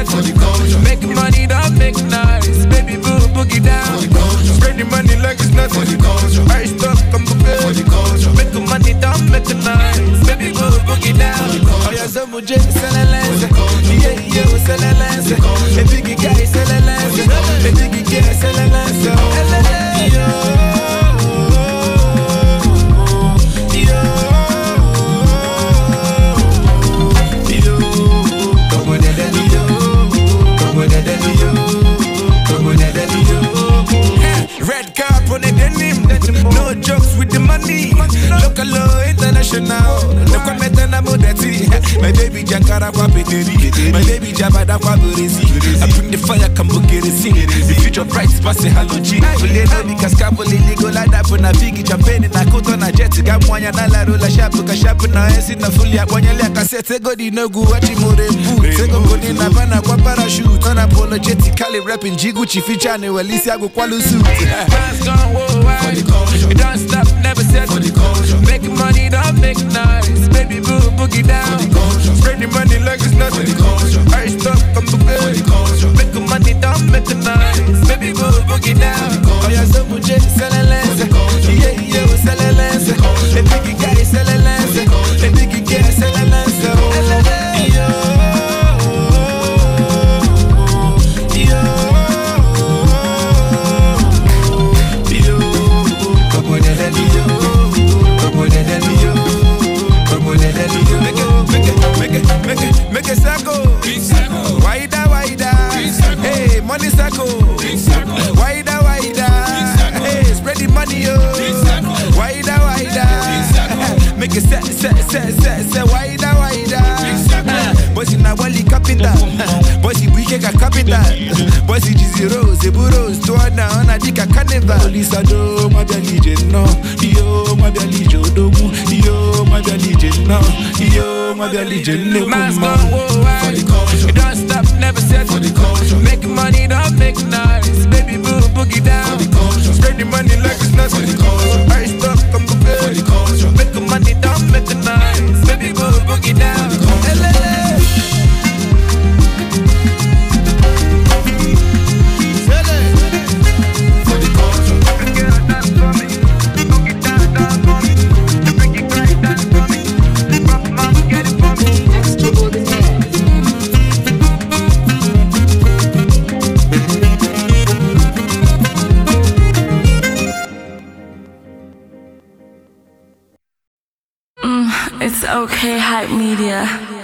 necessary. For the culture. Making money, don't make nice. Baby boo, boogie down. For the culture. Spread the money like it's nothing. For the culture. I stop, come prepared. For the culture. Making money, don't make it nice. Baby boo, boogie down. Oh yeah, so much excellence. Yeah, yeah, excellence. A biggie guy, excellence. A biggie guy, excellence. Red carp on the denim, no jokes with the money. Local law, international. No comment on modernity. My baby Jankara Kwapeteri, my baby Jabada Kwaburezi. I bring the fire, come get it, sing it. The future bright, passing halogen. Fulena because Kabuli legal like that for Navigi, champagne, and I coat on a jet. Gamwanya, Nala, Rola, Shapuka, Shapuna, and a fully Aponya, cassette, Godi, no go, watching more than food. Sego Godin, Havana, Parachute, unapologetically rapping Jiguchi feature, and Alicia Kwalu suit. Fans gone worldwide. We don't stop, never said. For the culture. Making money, don't make nice. Baby boo, boogie down. For the culture. Spread the money like it's nothing. For the culture. I stop, come prepared. For the culture. Making money, don't make it nice. Baby boo, boogie down. Oh yeah, so much excellence. Yeah, yeah, excellence. A biggie guy, excellence. A biggie guy, excellence. Make a circle, wider, wider. Hey, money circle, wider, wider. Hey, spread the money, yo. Wider, wider. Make a set, wider, wider. Boys in a wally capital, boys in weekend capital, boys in zero, zeburos, to on a dick a carnival. Lisa do my legion, no, yo, my legion, yo, my legion, no, yo, my legion, no. Man's gone worldwide. We don't stop, never said. For the culture. Making money, don't make nice. Baby boo, boogie down. For the culture. Spread the money like it's nothing. For the culture. I stop, come prepared. For the culture. Making money, don't make it nice. Baby boo, boogie down. For the culture. It's okay, Hype Media.